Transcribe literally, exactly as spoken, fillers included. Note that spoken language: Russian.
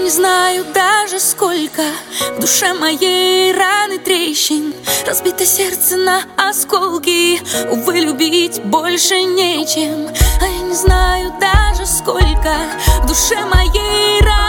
не знаю даже сколько в душе моей раны трещин, разбито сердце на осколки. Увы, любить больше нечем. А я не знаю даже сколько в душе моей раны